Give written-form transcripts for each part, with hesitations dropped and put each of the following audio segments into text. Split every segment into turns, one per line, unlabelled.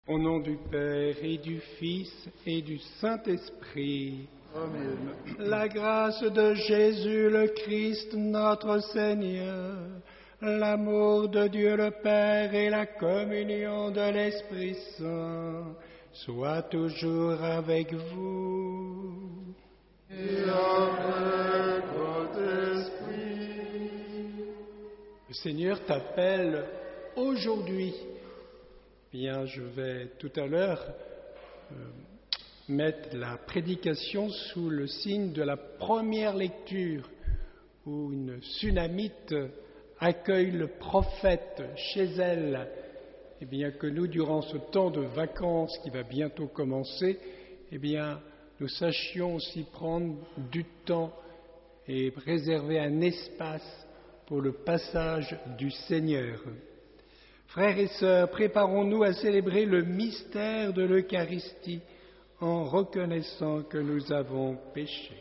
Au nom du Père et du Fils et du Saint-Esprit.
Amen.
La grâce de Jésus le Christ, notre Seigneur, l'amour de Dieu le Père et la communion de l'Esprit Saint soient toujours avec vous.
Et avec votre esprit.
Le Seigneur t'appelle aujourd'hui. Bien, je vais tout à l'heure mettre la prédication sous le signe de la première lecture, où une Sunamite accueille le prophète chez elle. Et bien que nous, durant ce temps de vacances qui va bientôt commencer, eh bien, nous sachions aussi prendre du temps et réserver un espace pour le passage du Seigneur. Frères et sœurs, préparons-nous à célébrer le mystère de l'Eucharistie en reconnaissant que nous avons péché.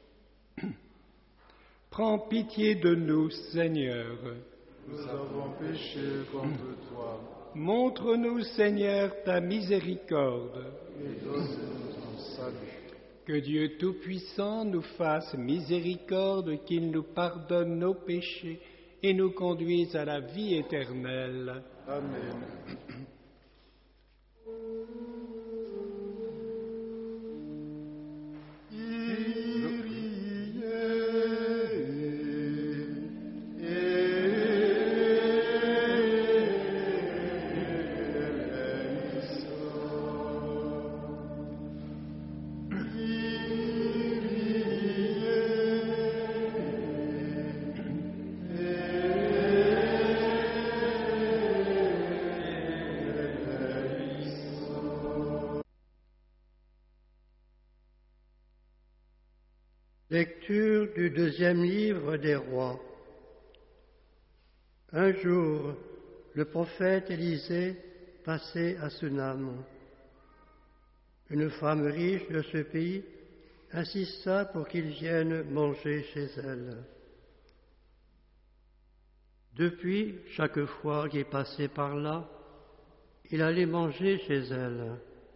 Prends pitié de nous, Seigneur.
Nous avons péché contre toi.
Montre-nous, Seigneur, ta miséricorde.
Et donne-nous ton salut.
Que Dieu Tout-Puissant nous fasse miséricorde, qu'il nous pardonne nos péchés et nous conduise à la vie éternelle.
Amen.
Lecture du deuxième livre des rois. Un jour, le prophète Élisée passait à Sunam. Une femme riche de ce pays insista pour qu'il vienne manger chez elle. Depuis, chaque fois qu'il passait par là, il allait manger chez elle.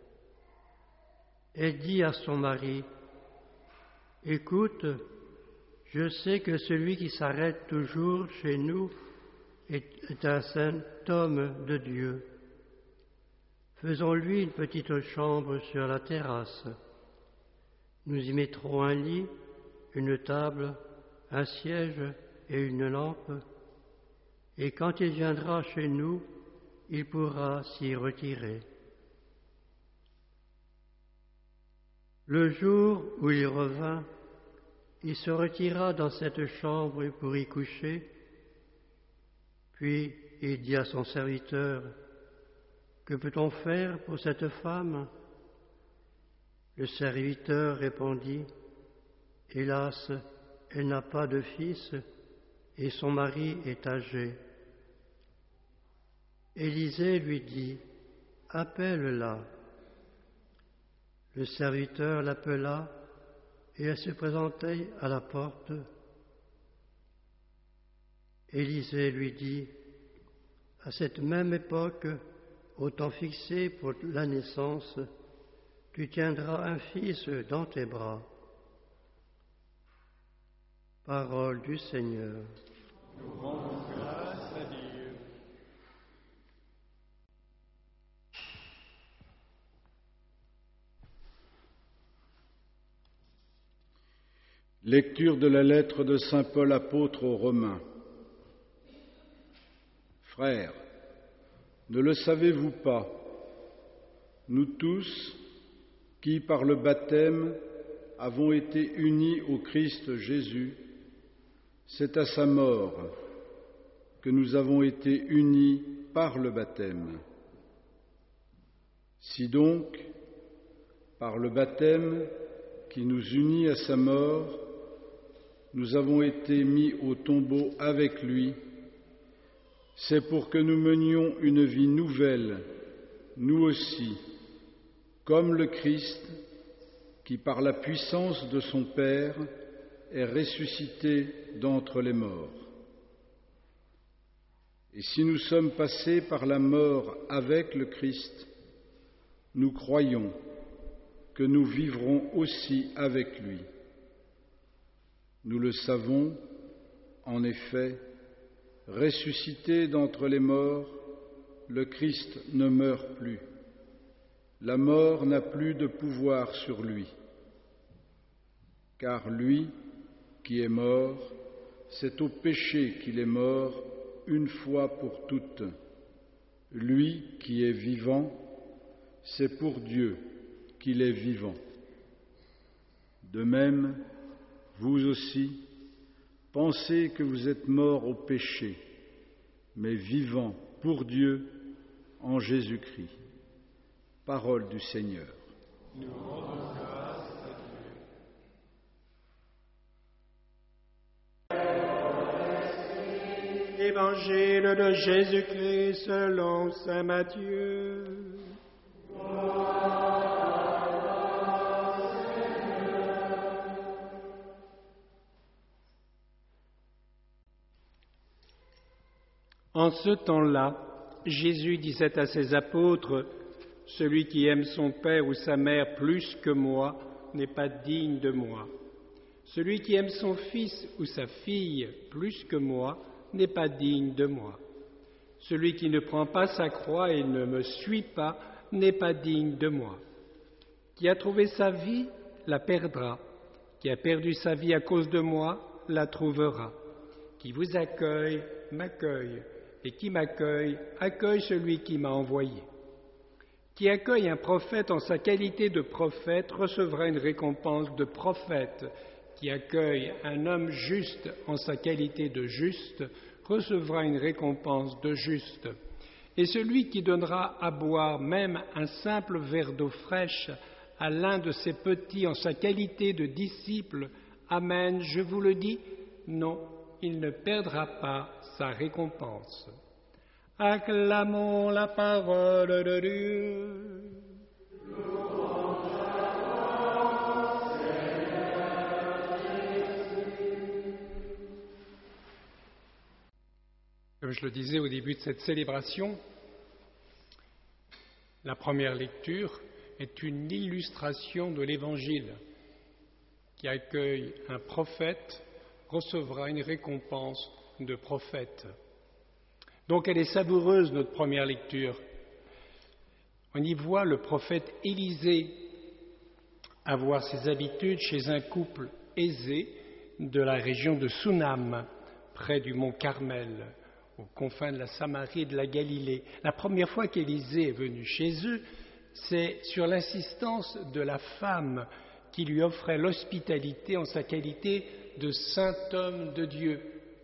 Elle dit à son mari: « Écoute, je sais que celui qui s'arrête toujours chez nous est un saint homme de Dieu. Faisons-lui une petite chambre sur la terrasse. Nous y mettrons un lit, une table, un siège et une lampe, et quand il viendra chez nous, il pourra s'y retirer. » Le jour où il revint, il se retira dans cette chambre pour y coucher, puis il dit à son serviteur: « Que peut-on faire pour cette femme ?» Le serviteur répondit: « Hélas, elle n'a pas de fils et son mari est âgé. » Élisée lui dit: « Appelle-la. » Le serviteur l'appela et elle se présentait à la porte. Élisée lui dit: « À cette même époque, au temps fixé pour la naissance, tu tiendras un fils dans tes bras. » Parole du Seigneur.
Nous rendons grâce à Dieu.
Lecture de la lettre de saint Paul apôtre aux Romains. Frères, ne le savez-vous pas, nous tous, qui par le baptême avons été unis au Christ Jésus, c'est à sa mort que nous avons été unis par le baptême. Si donc, par le baptême qui nous unit à sa mort, nous avons été mis au tombeau avec lui, c'est pour que nous menions une vie nouvelle, nous aussi, comme le Christ, qui par la puissance de son Père est ressuscité d'entre les morts. Et si nous sommes passés par la mort avec le Christ, nous croyons que nous vivrons aussi avec lui. Nous le savons, en effet, ressuscité d'entre les morts, le Christ ne meurt plus. La mort n'a plus de pouvoir sur lui. Car lui qui est mort, c'est au péché qu'il est mort une fois pour toutes. Lui qui est vivant, c'est pour Dieu qu'il est vivant. De même, vous aussi, pensez que vous êtes morts au péché, mais vivants pour Dieu en Jésus-Christ. Parole du Seigneur.
Nous rendons grâce à Dieu. Évangile de Jésus-Christ selon saint Matthieu. En ce temps-là, Jésus disait à ses apôtres, « Celui qui aime son père ou sa mère plus que moi n'est pas digne de moi. Celui qui aime son fils ou sa fille plus que moi n'est pas digne de moi. Celui qui ne prend pas sa croix et ne me suit pas n'est pas digne de moi. Qui a trouvé sa vie la perdra. Qui a perdu sa vie à cause de moi la trouvera. Qui vous accueille m'accueille. Et qui m'accueille, accueille celui qui m'a envoyé. Qui accueille un prophète en sa qualité de prophète recevra une récompense de prophète. Qui accueille un homme juste en sa qualité de juste recevra une récompense de juste. Et celui qui donnera à boire même un simple verre d'eau fraîche à l'un de ses petits en sa qualité de disciple, amen, je vous le dis, non, il ne perdra pas sa récompense. Acclamons la parole de Dieu. Comme je le disais au début de cette célébration, la première lecture est une illustration de l'Évangile. Qui accueille un prophète recevra une récompense de prophète. Donc elle est savoureuse, notre première lecture. On y voit le prophète Élisée avoir ses habitudes chez un couple aisé de la région de Sunam, près du mont Carmel, aux confins de la Samarie et de la Galilée. La première fois qu'Élisée est venu chez eux, c'est sur l'insistance de la femme qui lui offrait l'hospitalité en sa qualité de saint homme de Dieu.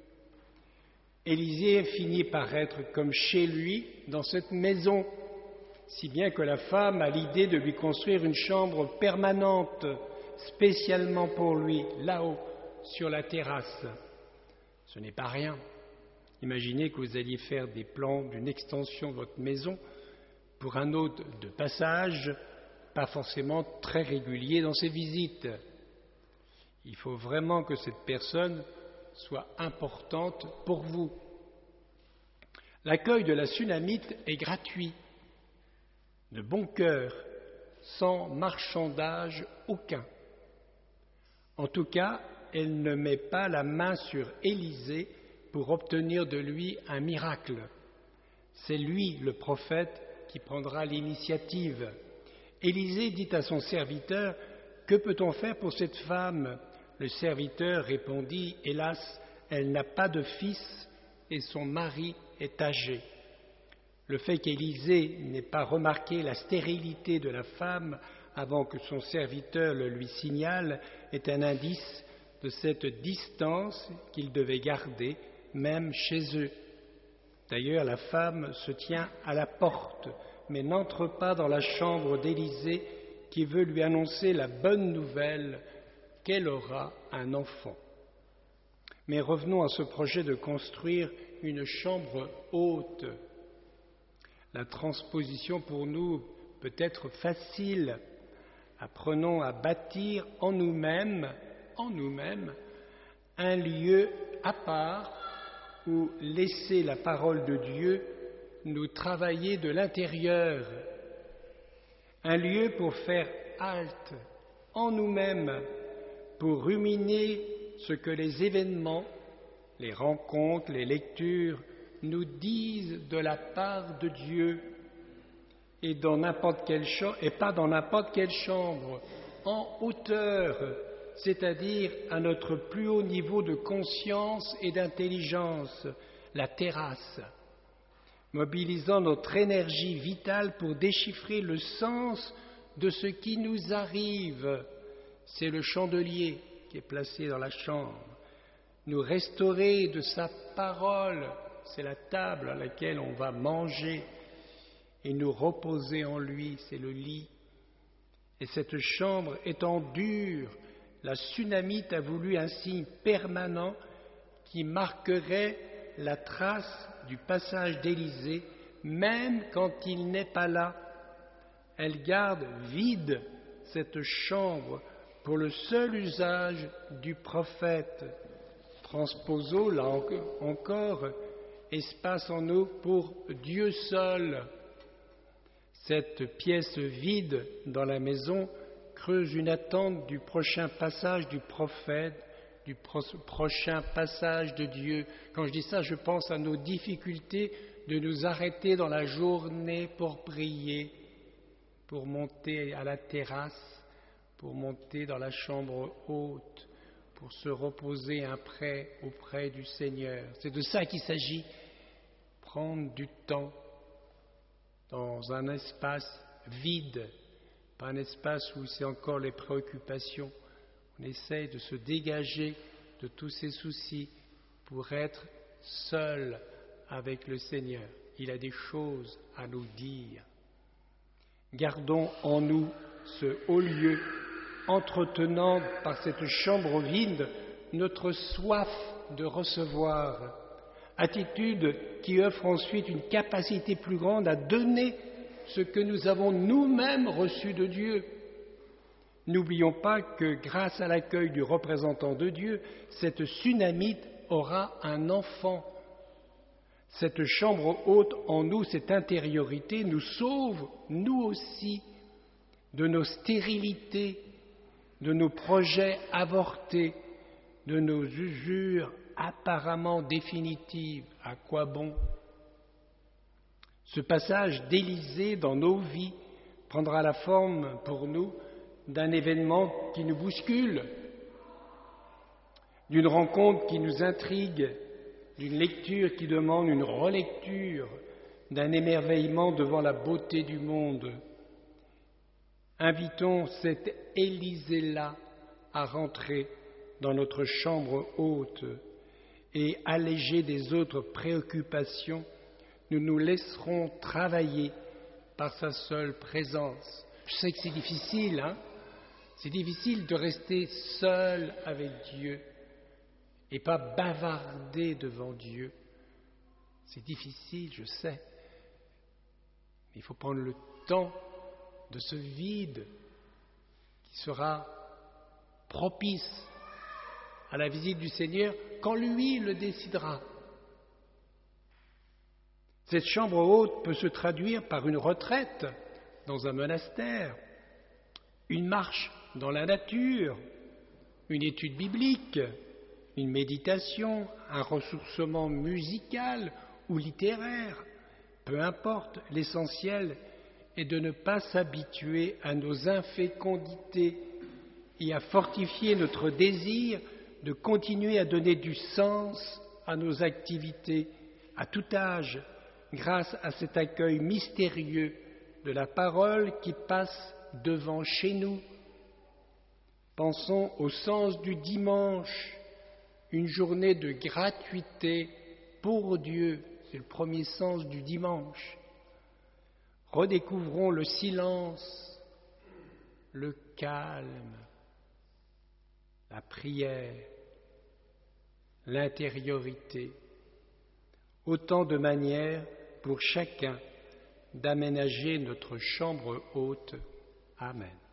Élisée finit par être comme chez lui dans cette maison, si bien que la femme a l'idée de lui construire une chambre permanente, spécialement pour lui, là-haut, sur la terrasse. Ce n'est pas rien. Imaginez que vous alliez faire des plans d'une extension de votre maison pour un hôte de passage, pas forcément très régulier dans ses visites. Il faut vraiment que cette personne soit importante pour vous. L'accueil de la Sunamite est gratuit, de bon cœur, sans marchandage aucun. En tout cas, elle ne met pas la main sur Élisée pour obtenir de lui un miracle. C'est lui, le prophète, qui prendra l'initiative. Élisée dit à son serviteur, « Que peut-on faire pour cette femme ?» Le serviteur répondit, « Hélas, elle n'a pas de fils et son mari est âgé. » Le fait qu'Élisée n'ait pas remarqué la stérilité de la femme avant que son serviteur le lui signale est un indice de cette distance qu'il devait garder, même chez eux. D'ailleurs, la femme se tient à la porte, mais n'entre pas dans la chambre d'Élisée qui veut lui annoncer la bonne nouvelle qu'elle aura un enfant. Mais revenons à ce projet de construire une chambre haute. La transposition pour nous peut être facile. Apprenons à bâtir en nous-mêmes, un lieu à part où laisser la parole de Dieu nous travailler de l'intérieur. un lieu pour faire halte en nous-mêmes, pour ruminer ce que les événements, les rencontres, les lectures nous disent de la part de Dieu, et pas dans n'importe quelle chambre, en hauteur, c'est-à-dire à notre plus haut niveau de conscience et d'intelligence, la terrasse, mobilisant notre énergie vitale pour déchiffrer le sens de ce qui nous arrive. C'est le chandelier qui est placé dans la chambre. Nous restaurer de sa parole, c'est la table à laquelle on va manger, et nous reposer en lui, c'est le lit. Et cette chambre étant dure, la Sunamite a voulu un signe permanent qui marquerait la trace du passage d'Élisée, même quand il n'est pas là. Elle garde vide cette chambre pour le seul usage du prophète. Transposo, là encore, espace en eau pour Dieu seul. Cette pièce vide dans la maison creuse une attente du prochain passage du prophète, du prochain passage de Dieu. Quand je dis ça, je pense à nos difficultés de nous arrêter dans la journée pour prier, pour monter à la terrasse, pour monter dans la chambre haute, pour se reposer auprès du Seigneur. C'est de ça qu'il s'agit, prendre du temps dans un espace vide, pas un espace où c'est encore les préoccupations. On essaye de se dégager de tous ces soucis pour être seul avec le Seigneur. Il a des choses à nous dire. Gardons en nous ce haut lieu, entretenant par cette chambre vide notre soif de recevoir, attitude qui offre ensuite une capacité plus grande à donner ce que nous avons nous-mêmes reçu de Dieu. N'oublions pas que grâce à l'accueil du représentant de Dieu, cette Sunamite aura un enfant. Cette chambre haute en nous, cette intériorité, nous sauve, nous aussi, de nos stérilités, de nos projets avortés, de nos usures apparemment définitives. À quoi bon ? Ce passage d'Élisée dans nos vies prendra la forme pour nous d'un événement qui nous bouscule, d'une rencontre qui nous intrigue, d'une lecture qui demande une relecture, d'un émerveillement devant la beauté du monde. Invitons cet Élysée-là à rentrer dans notre chambre haute et allégé des autres préoccupations, nous nous laisserons travailler par sa seule présence. Je sais que c'est difficile, c'est difficile de rester seul avec Dieu et pas bavarder devant Dieu. C'est difficile, je sais, mais il faut prendre le temps de ce vide qui sera propice à la visite du Seigneur quand lui le décidera. Cette chambre haute peut se traduire par une retraite dans un monastère, une marche dans la nature, une étude biblique, une méditation, un ressourcement musical ou littéraire. Peu importe, l'essentiel est de ne pas s'habituer à nos infécondités et à fortifier notre désir de continuer à donner du sens à nos activités à tout âge, grâce à cet accueil mystérieux de la parole qui passe devant chez nous. Pensons au sens du dimanche, une journée de gratuité pour Dieu, c'est le premier sens du dimanche. Redécouvrons le silence, le calme, la prière, l'intériorité, autant de manières pour chacun d'aménager notre chambre haute. Amen.